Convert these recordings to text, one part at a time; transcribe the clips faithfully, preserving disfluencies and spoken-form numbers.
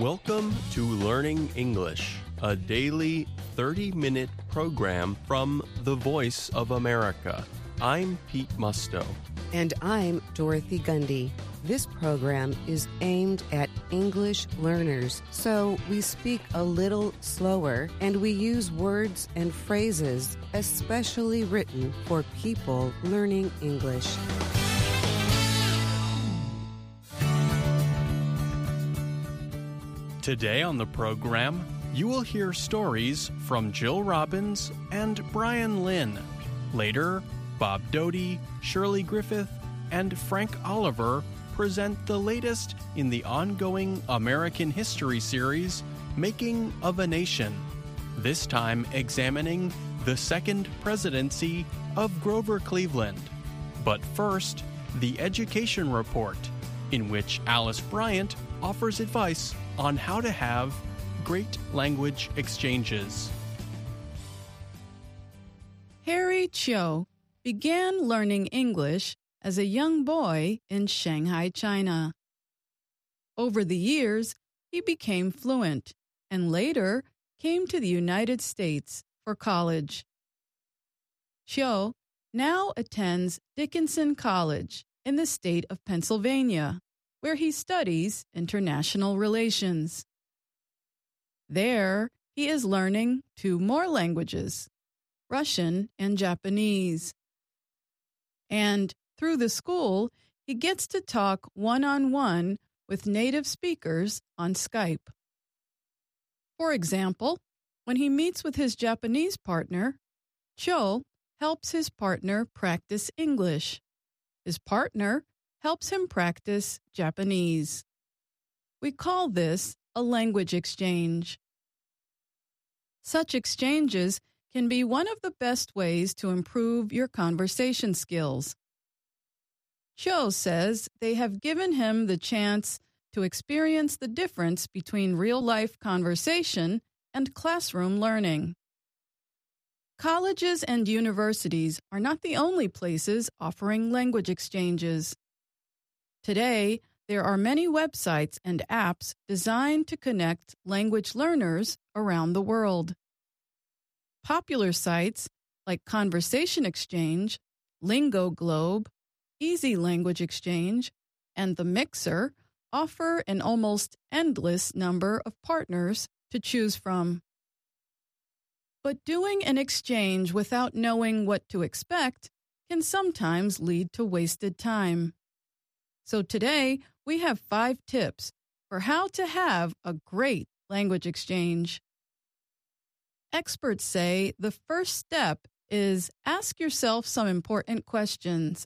Welcome to Learning English, a daily thirty-minute program from the Voice of America. I'm Pete Musto. And I'm Dorothy Gundy. This program is aimed at English learners, so we speak a little slower and we use words and phrases especially written for people learning English. Today on the program, you will hear stories from Jill Robbins and Brian Lynn. Later, Bob Doty, Shirley Griffith, and Frank Oliver present the latest in the ongoing American history series, Making of a Nation, this time examining the second presidency of Grover Cleveland. But first, the Education Report, in which Alice Bryant offers advice on how to have great language exchanges. Harry Chiu began learning English as a young boy in Shanghai, China. Over the years, he became fluent and later came to the United States for college. Chiu now attends Dickinson College in the state of Pennsylvania, where he studies international relations. There, he is learning two more languages, Russian and Japanese. And through the school, he gets to talk one-on-one with native speakers on Skype. For example, when he meets with his Japanese partner, Chiu helps his partner practice English. His partner helps him practice Japanese. We call this a language exchange. Such exchanges can be one of the best ways to improve your conversation skills. Chiu says they have given him the chance to experience the difference between real-life conversation and classroom learning. Colleges and universities are not the only places offering language exchanges. Today, there are many websites and apps designed to connect language learners around the world. Popular sites like Conversation Exchange, Lingo Globe, Easy Language Exchange, and The Mixer offer an almost endless number of partners to choose from. But doing an exchange without knowing what to expect can sometimes lead to wasted time. So today, we have five tips for how to have a great language exchange. Experts say the first step is ask yourself some important questions.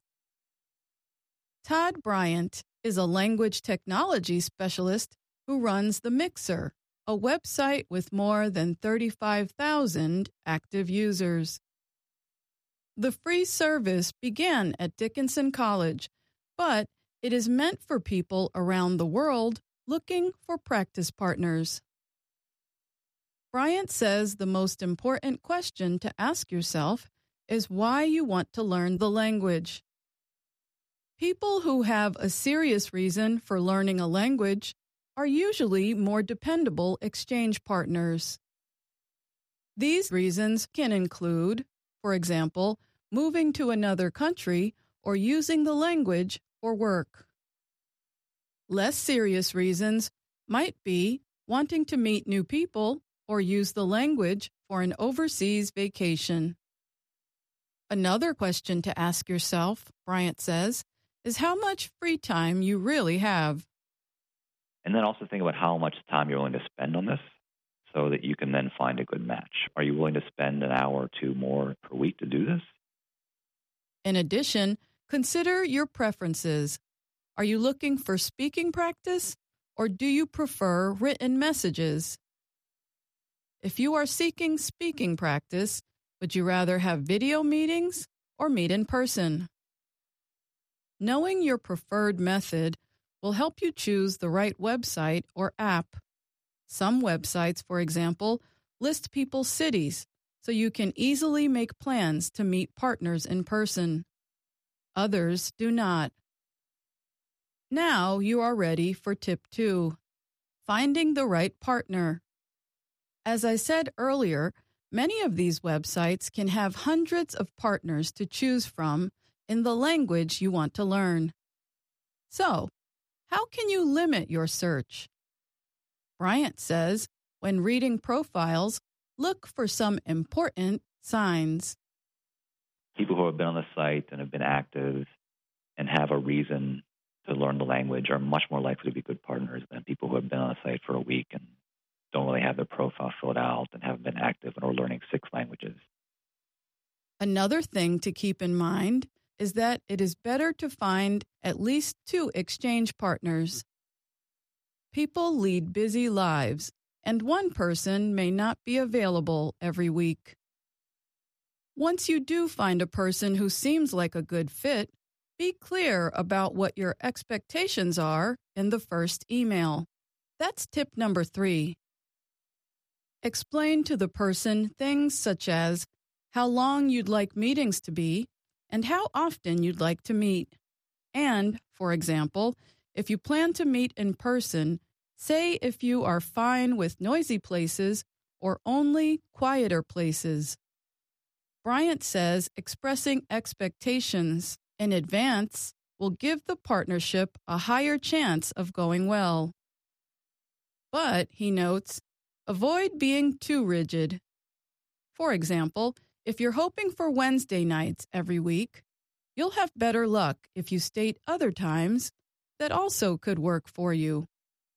Todd Bryant is a language technology specialist who runs The Mixer, a website with more than thirty-five thousand active users. The free service began at Dickinson College, but it is meant for people around the world looking for practice partners. Bryant says the most important question to ask yourself is why you want to learn the language. People who have a serious reason for learning a language are usually more dependable exchange partners. These reasons can include, for example, moving to another country or using the language for work. Less serious reasons might be wanting to meet new people or use the language for an overseas vacation. Another question to ask yourself, Bryant says, is how much free time you really have. And then also think about how much time you're willing to spend on this so that you can then find a good match. Are you willing to spend an hour or two more per week to do this? In addition, consider your preferences. Are you looking for speaking practice, or do you prefer written messages? If you are seeking speaking practice, would you rather have video meetings or meet in person? Knowing your preferred method will help you choose the right website or app. Some websites, for example, list people's cities, so you can easily make plans to meet partners in person. Others do not. Now you are ready for tip two. finding the right partner. As I said earlier, many of these websites can have hundreds of partners to choose from in the language you want to learn. So, how can you limit your search? Bryant says, when reading profiles, look for some important signs. People who have been on the site and have been active and have a reason to learn the language are much more likely to be good partners than people who have been on the site for a week and don't really have their profile filled out and haven't been active and are learning six languages. Another thing to keep in mind is that it is better to find at least two exchange partners. People lead busy lives, and one person may not be available every week. Once you do find a person who seems like a good fit, be clear about what your expectations are in the first email. That's tip number three. Explain to the person things such as how long you'd like meetings to be and how often you'd like to meet. And, for example, if you plan to meet in person, say if you are fine with noisy places or only quieter places. Bryant says expressing expectations in advance will give the partnership a higher chance of going well. But, he notes, avoid being too rigid. For example, if you're hoping for Wednesday nights every week, you'll have better luck if you state other times that also could work for you.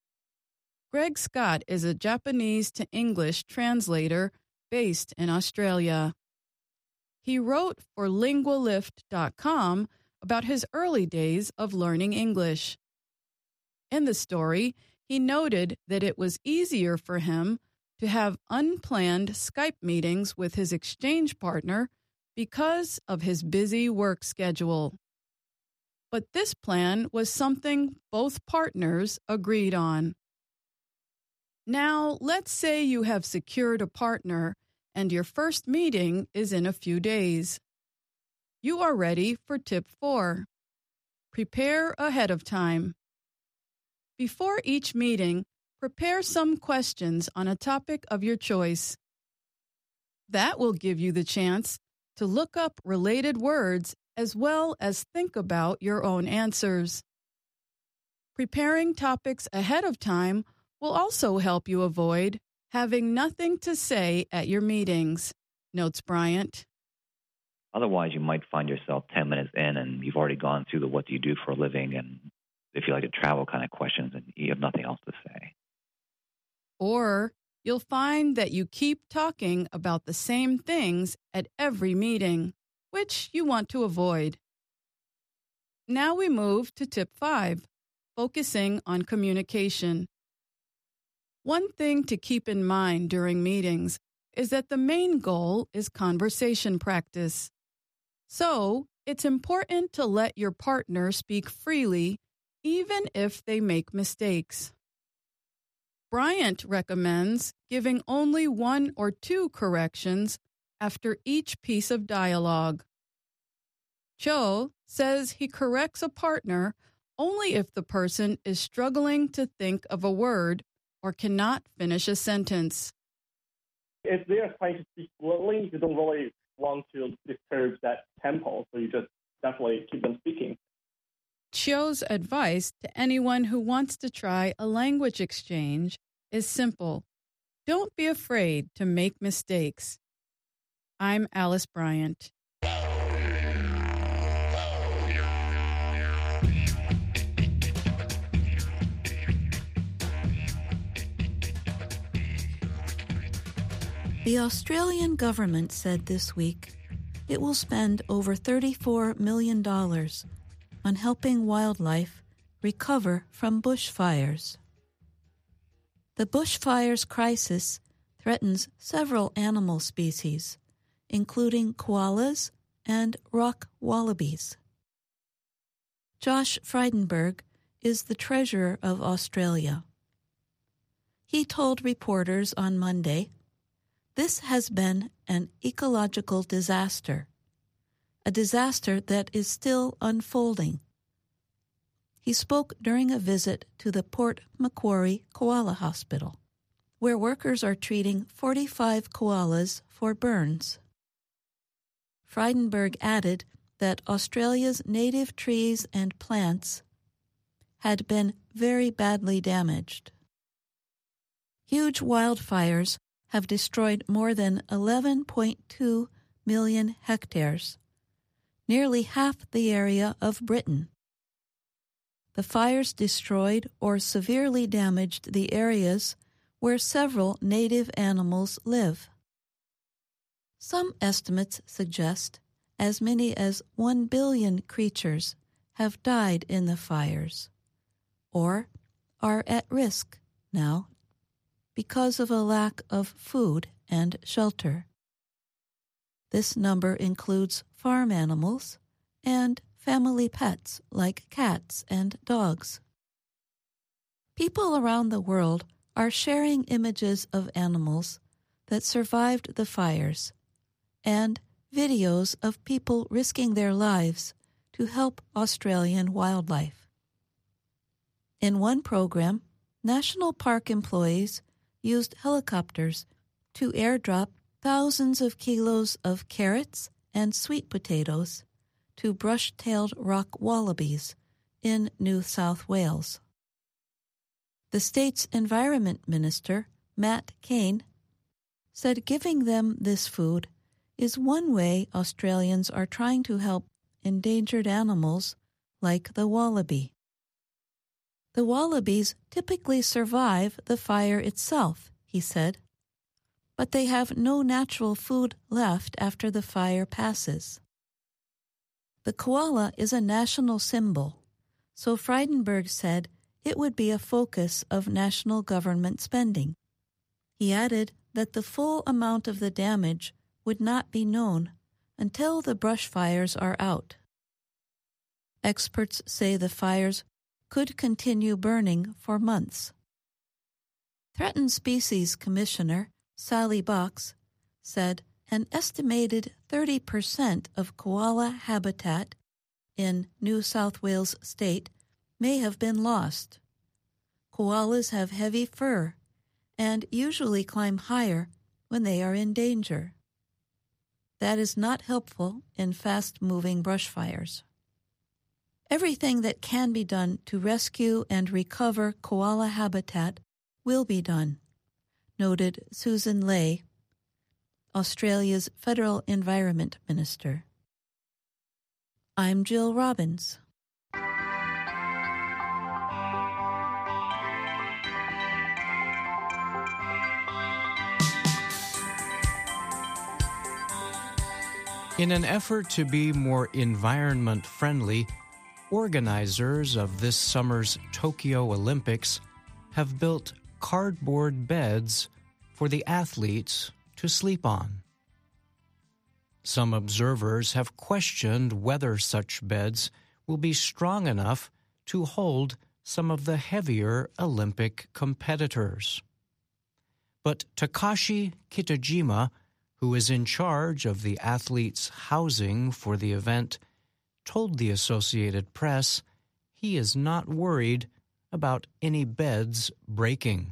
Greg Scott is a Japanese to English translator based in Australia. He wrote for Lingualift dot com about his early days of learning English. In the story, he noted that it was easier for him to have unplanned Skype meetings with his exchange partner because of his busy work schedule. But this plan was something both partners agreed on. Now, let's say you have secured a partner and your first meeting is in a few days. You are ready for tip four. Prepare ahead of time. Before each meeting, prepare some questions on a topic of your choice. That will give you the chance to look up related words as well as think about your own answers. Preparing topics ahead of time will also help you avoid having nothing to say at your meetings, notes Bryant. Otherwise, you might find yourself ten minutes in and you've already gone through the what do you do for a living and if you like to travel kind of questions and you have nothing else to say. Or you'll find that you keep talking about the same things at every meeting, which you want to avoid. Now we move to tip five, focusing on communication. One thing to keep in mind during meetings is that the main goal is conversation practice. So, it's important to let your partner speak freely, even if they make mistakes. Bryant recommends giving only one or two corrections after each piece of dialogue. Cho says he corrects a partner only if the person is struggling to think of a word or cannot finish a sentence. If they are trying to speak fluently, you don't really want to disturb that tempo, so you just definitely keep them speaking. Cho's advice to anyone who wants to try a language exchange is simple. Don't be afraid to make mistakes. I'm Alice Bryant. The Australian government said this week it will spend over thirty-four million dollars on helping wildlife recover from bushfires. The bushfires crisis threatens several animal species, including koalas and rock wallabies. Josh Frydenberg is the treasurer of Australia. He told reporters on Monday, "This has been an ecological disaster, a disaster that is still unfolding." He spoke during a visit to the Port Macquarie Koala Hospital, where workers are treating forty-five koalas for burns. Frydenberg added that Australia's native trees and plants had been very badly damaged. Huge wildfires have destroyed more than eleven point two million hectares, nearly half the area of Britain. The fires destroyed or severely damaged the areas where several native animals live. Some estimates suggest as many as one billion creatures have died in the fires, or are at risk now because of a lack of food and shelter. This number includes farm animals and family pets like cats and dogs. People around the world are sharing images of animals that survived the fires and videos of people risking their lives to help Australian wildlife. In one program, national park employees used helicopters to airdrop thousands of kilos of carrots and sweet potatoes to brush-tailed rock wallabies in New South Wales. The state's Environment Minister, Matt Cain, said giving them this food is one way Australians are trying to help endangered animals like the wallaby. The wallabies typically survive the fire itself, he said, but they have no natural food left after the fire passes. The koala is a national symbol, so Frydenberg said it would be a focus of national government spending. He added that the full amount of the damage would not be known until the brush fires are out. Experts say the fires could continue burning for months. Threatened Species Commissioner Sally Box said an estimated thirty percent of koala habitat in New South Wales state may have been lost. Koalas have heavy fur and usually climb higher when they are in danger. That is not helpful in fast-moving brush fires. Everything that can be done to rescue and recover koala habitat will be done, noted Susan Ley, Australia's Federal Environment Minister. I'm Jill Robbins. In an effort to be more environment-friendly, organizers of this summer's Tokyo Olympics have built cardboard beds for the athletes to sleep on. Some observers have questioned whether such beds will be strong enough to hold some of the heavier Olympic competitors. But Takashi Kitajima, who is in charge of the athletes' housing for the event, told the Associated Press he is not worried about any beds breaking.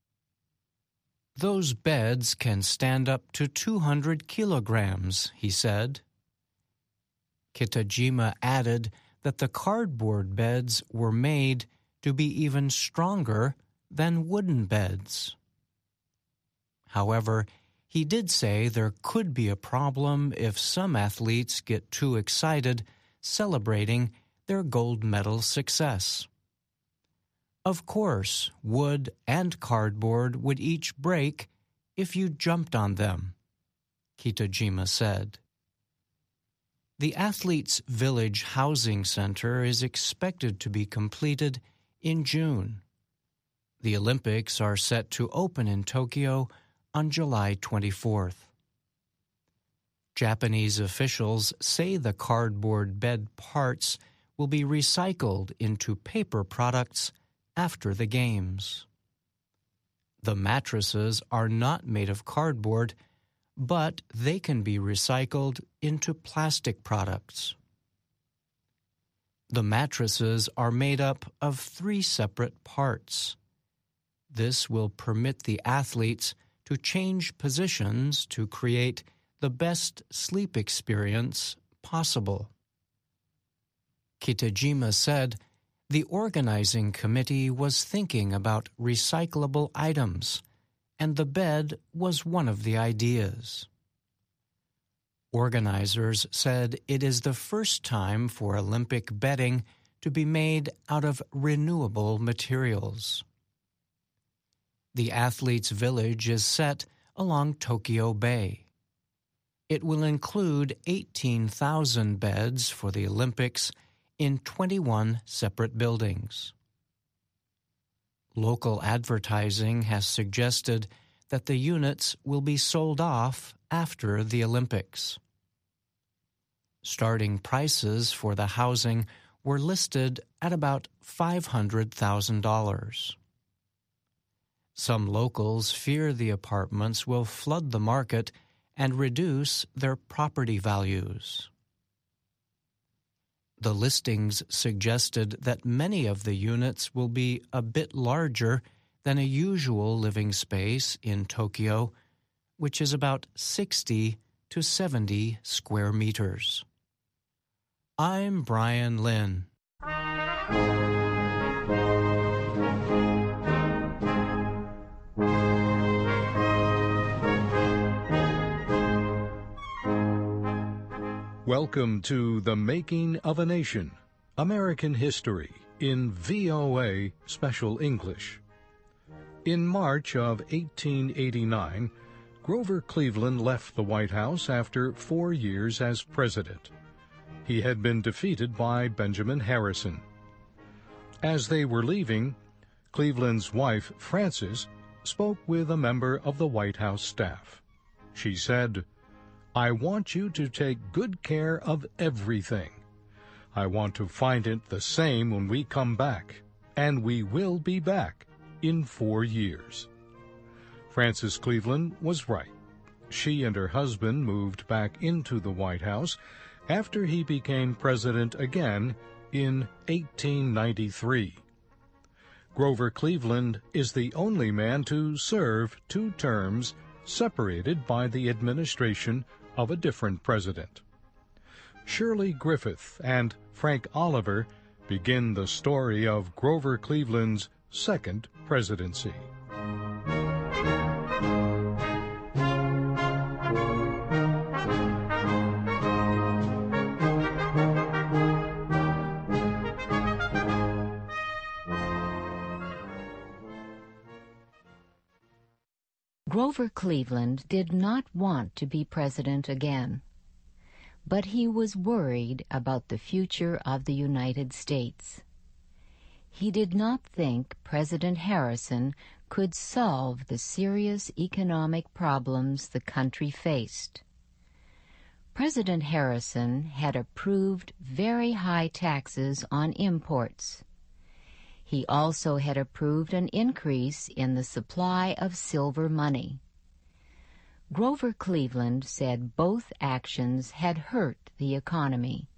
Those beds can stand up to two hundred kilograms, he said. Kitajima added that the cardboard beds were made to be even stronger than wooden beds. However, he did say there could be a problem if some athletes get too excited celebrating their gold medal success. Of course, wood and cardboard would each break if you jumped on them, Kitajima said. The Athletes' Village Housing Center is expected to be completed in June. The Olympics are set to open in Tokyo on July twenty-fourth. Japanese officials say the cardboard bed parts will be recycled into paper products after the Games. The mattresses are not made of cardboard, but they can be recycled into plastic products. The mattresses are made up of three separate parts. This will permit the athletes to change positions to create the best sleep experience possible. Kitajima said the organizing committee was thinking about recyclable items, and the bed was one of the ideas. Organizers said it is the first time for Olympic bedding to be made out of renewable materials. The athletes' village is set along Tokyo Bay. It will include eighteen thousand beds for the Olympics in twenty-one separate buildings. Local advertising has suggested that the units will be sold off after the Olympics. Starting prices for the housing were listed at about five hundred thousand dollars. Some locals fear the apartments will flood the market and reduce their property values. The listings suggested that many of the units will be a bit larger than a usual living space in Tokyo, which is about sixty to seventy square meters. I'm Brian Lynn. Welcome to The Making of a Nation, American History in V O A Special English. In March of eighteen eighty-nine, Grover Cleveland left the White House after four years as president. He had been defeated by Benjamin Harrison. As they were leaving, Cleveland's wife, Frances, spoke with a member of the White House staff. She said, "I want you to take good care of everything. I want to find it the same when we come back, and we will be back in four years." Frances Cleveland was right. She and her husband moved back into the White House after he became president again in eighteen ninety-three. Grover Cleveland is the only man to serve two terms separated by the administration of a different president. Shirley Griffith and Frank Oliver begin the story of Grover Cleveland's second presidency. Grover Cleveland did not want to be president again, but he was worried about the future of the United States. He did not think President Harrison could solve the serious economic problems the country faced. President Harrison had approved very high taxes on imports. He also had approved an increase in the supply of silver money. Grover Cleveland said both actions had hurt the economy.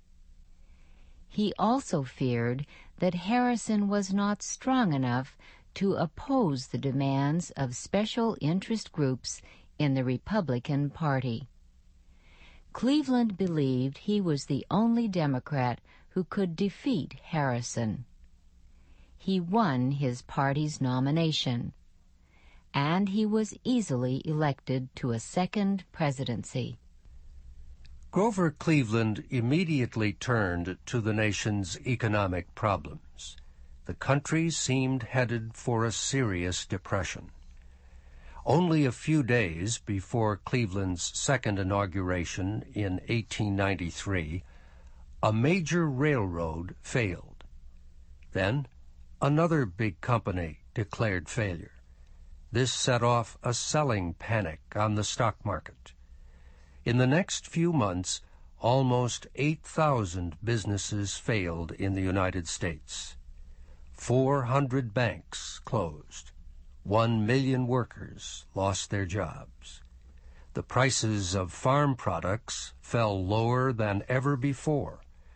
He also feared that Harrison was not strong enough to oppose the demands of special interest groups in the Republican Party. Cleveland believed he was the only Democrat who could defeat Harrison. He won his party's nomination, and he was easily elected to a second presidency. Grover Cleveland immediately turned to the nation's economic problems. The country seemed headed for a serious depression. Only a few days before Cleveland's second inauguration in eighteen ninety-three, a major railroad failed. Then, another big company declared failure. This set off a selling panic on the stock market. In the next few months, almost eight thousand businesses failed in the United States. four hundred banks closed. One million workers lost their jobs. The prices of farm products fell lower than ever before,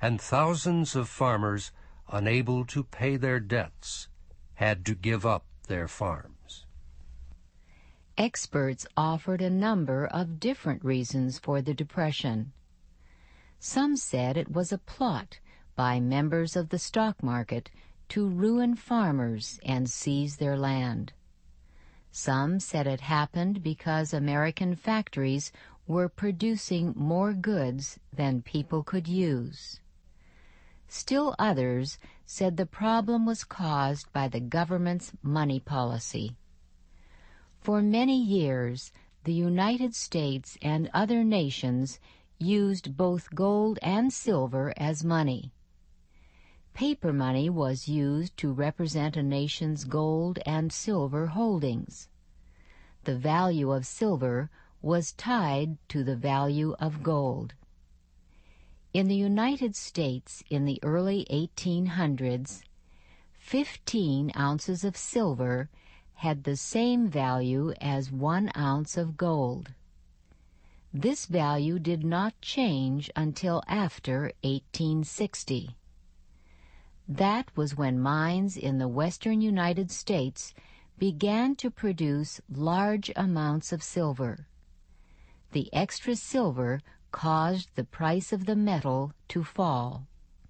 and thousands of farmers, unable to pay their debts, had to give up their farms. Experts offered a number of different reasons for the Depression. Some said it was a plot by members of the stock market to ruin farmers and seize their land. Some said it happened because American factories were producing more goods than people could use. Still others said the problem was caused by the government's money policy. For many years, the United States and other nations used both gold and silver as money. Paper money was used to represent a nation's gold and silver holdings. The value of silver was tied to the value of gold. In the United States in the early eighteen hundreds, fifteen ounces of silver had the same value as one ounce of gold. This value did not change until after eighteen sixty. That was when mines in the western United States began to produce large amounts of silver. The extra silver caused the price of the metal to fall.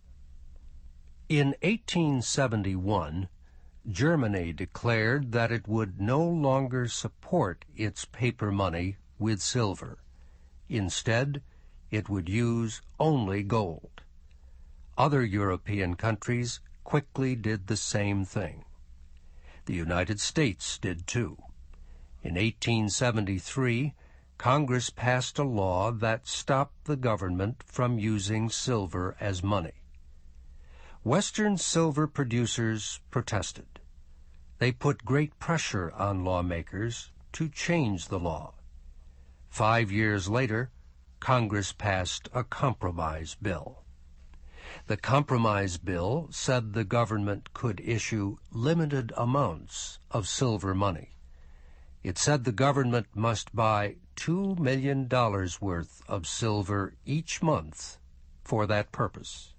In eighteen seventy-one, Germany declared that it would no longer support its paper money with silver. Instead, it would use only gold. Other European countries quickly did the same thing. The United States did too. In eighteen seventy-three, Congress passed a law that stopped the government from using silver as money. Western silver producers protested. They put great pressure on lawmakers to change the law. Five years later, Congress passed a compromise bill. The compromise bill said the government could issue limited amounts of silver money. It said the government must buy two million dollars worth of silver each month for that purpose.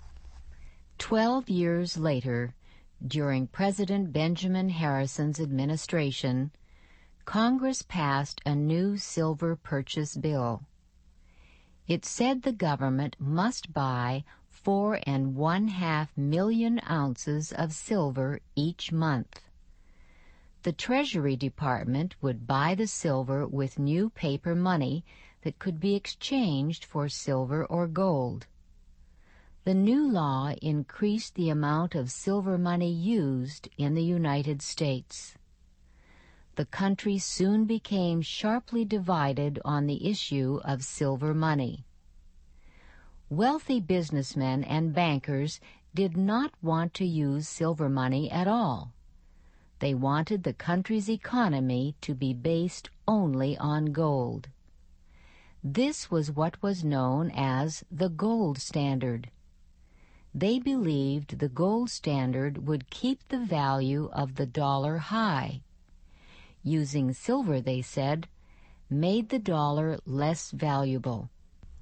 Twelve years later, during President Benjamin Harrison's administration, Congress passed a new silver purchase bill. It said the government must buy four and one half million ounces of silver each month. The Treasury Department would buy the silver with new paper money that could be exchanged for silver or gold. The new law increased the amount of silver money used in the United States. The country soon became sharply divided on the issue of silver money. Wealthy businessmen and bankers did not want to use silver money at all. They wanted the country's economy to be based only on gold. This was what was known as the gold standard. They believed the gold standard would keep the value of the dollar high. Using silver, they said, made the dollar less valuable.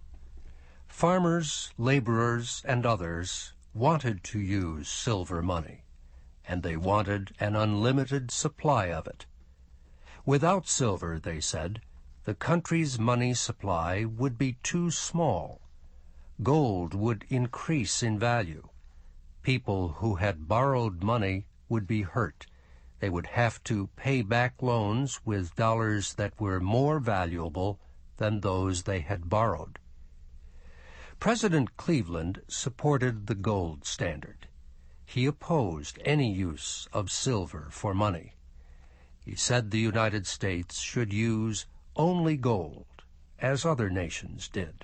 Farmers, laborers, and others wanted to use silver money, and they wanted an unlimited supply of it. Without silver, they said, the country's money supply would be too small. Gold would increase in value. People who had borrowed money would be hurt. They would have to pay back loans with dollars that were more valuable than those they had borrowed. President Cleveland supported the gold standard. He opposed any use of silver for money. He said the United States should use only gold, as other nations did.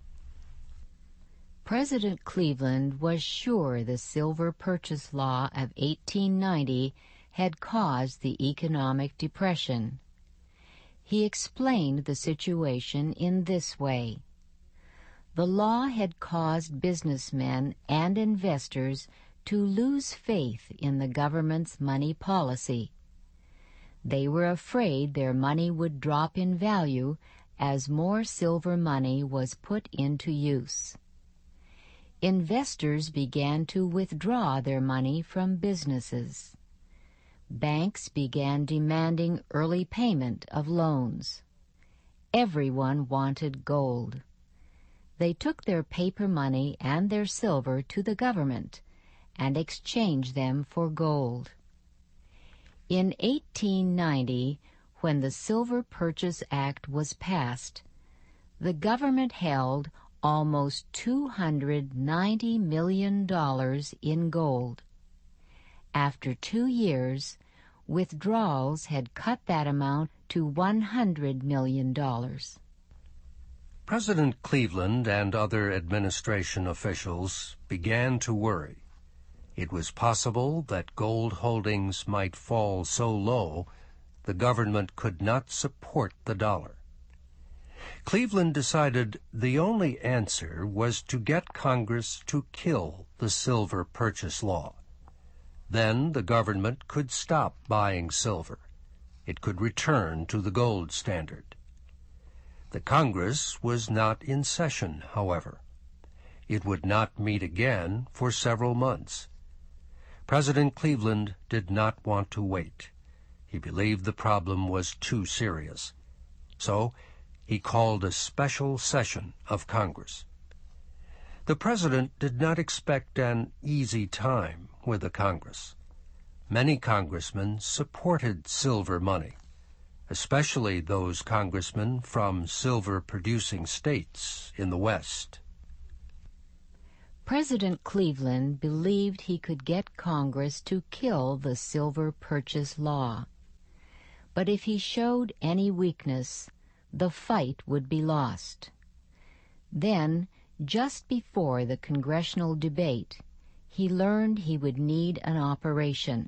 President Cleveland was sure the Silver Purchase Law of eighteen ninety had caused the economic depression. He explained the situation in this way. The law had caused businessmen and investors to lose faith in the government's money policy. They were afraid their money would drop in value as more silver money was put into use. investors began to withdraw their money from businesses. Banks began demanding early payment of loans. Everyone wanted gold. They took their paper money and their silver to the government and exchanged them for gold. In eighteen ninety, when the Silver Purchase Act was passed, the government held almost two hundred ninety million dollars in gold. After two years, withdrawals had cut that amount to one hundred million dollars. President Cleveland and other administration officials began to worry. It was possible that gold holdings might fall so low the government could not support the dollar. Cleveland decided the only answer was to get Congress to kill the Silver Purchase Law. Then the government could stop buying silver. It could return to the gold standard. The Congress was not in session, however. It would not meet again for several months. President Cleveland did not want to wait. He believed the problem was too serious. So he called a special session of Congress. The president did not expect an easy time with the Congress. Many congressmen supported silver money, especially those congressmen from silver-producing states in the West. President Cleveland believed he could get Congress to kill the Silver Purchase Law. But if he showed any weakness, the fight would be lost. Then, just before the congressional debate, he learned he would need an operation.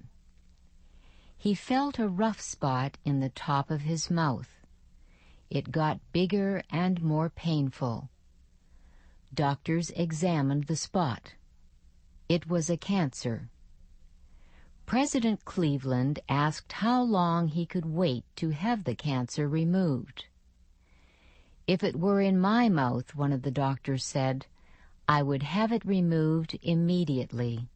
He felt a rough spot in the top of his mouth. It got bigger and more painful. Doctors examined the spot. It was a cancer. President Cleveland asked how long he could wait to have the cancer removed. "If it were in my mouth," one of the doctors said, "I would have it removed immediately."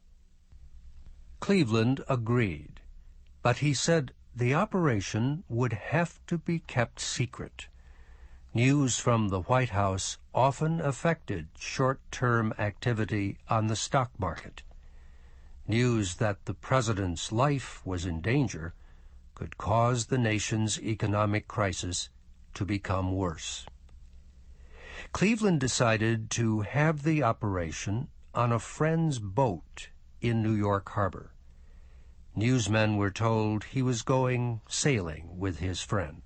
Cleveland agreed, but he said the operation would have to be kept secret. News from the White House often affected short-term activity on the stock market. News that the president's life was in danger could cause the nation's economic crisis to become worse. Cleveland decided to have the operation on a friend's boat in New York Harbor. Newsmen were told he was going sailing with his friend.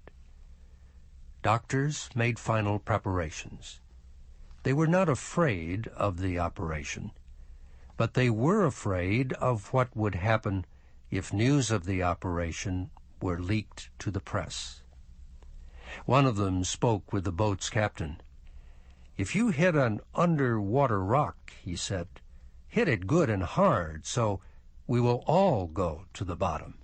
Doctors made final preparations. They were not afraid of the operation, but they were afraid of what would happen if news of the operation were leaked to the press. One of them spoke with the boat's captain. "If you hit an underwater rock," he said, "hit it good and hard so we will all go to the bottom."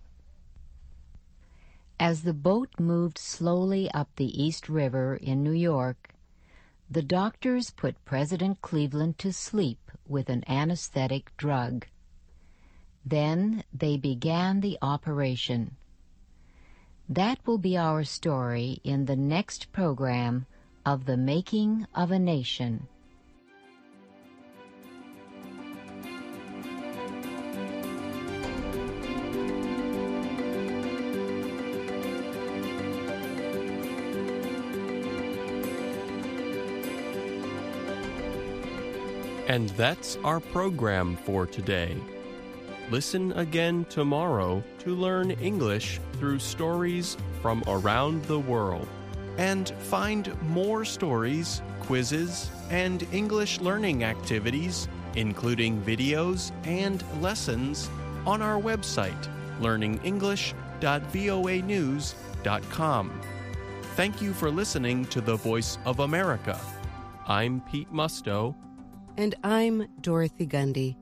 As the boat moved slowly up the East River in New York, the doctors put President Cleveland to sleep with an anesthetic drug. Then they began the operation. That will be our story in the next program of The Making of a Nation. And that's our program for today. Listen again tomorrow to learn English through stories from around the world. And find more stories, quizzes, and English learning activities, including videos and lessons, on our website, learning english dot voa news dot com. Thank you for listening to The Voice of America. I'm Pete Musto. And I'm Dorothy Gundy.